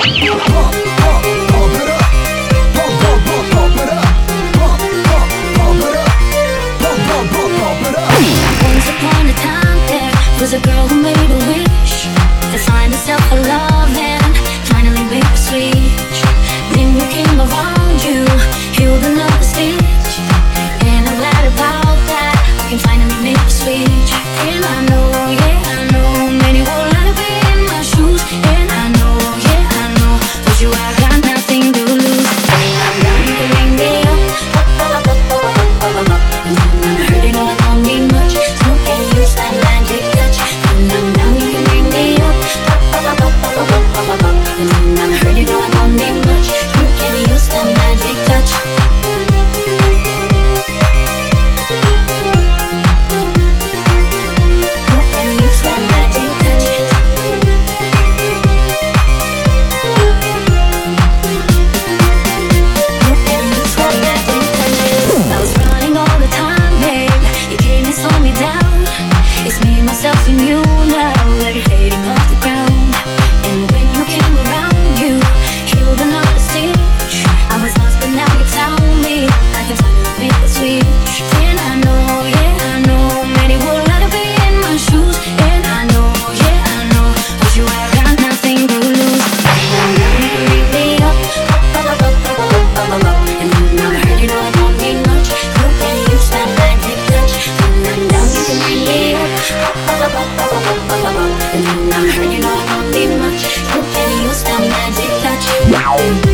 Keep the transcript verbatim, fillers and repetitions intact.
Once upon a time there was a girl who made a wish to find herself a love and finally make a switch. Then you came around, you healed another stitch, and I'm glad about that. I can finally make a switch. And I know, yeah, I know many would like to be in my shoes. And I know, yeah, I know for you I got nothing to lose. And I'm down, you can ring me up. I'm hurting, no, I don't need much. So can you use that magic touch? And I'm down, you can ring me up. And I'm hurting, no, I don't need much. You can use that magic touch. Myself and you now, we're fading off the ground. And when you came around, you healed another stitch. I was lost, but now you tell me I can finally make a switch. And I know, yeah, I know many would like to be in my shoes. And I know, yeah, I know but you I got nothing to lose. And I'm down, you can ring me up. And I'm hurt, you know I don't need much. You can use that magic touch. And I'm down, you can ring me up. And I'm hurt, you know I don't need much. You can use that magic touch.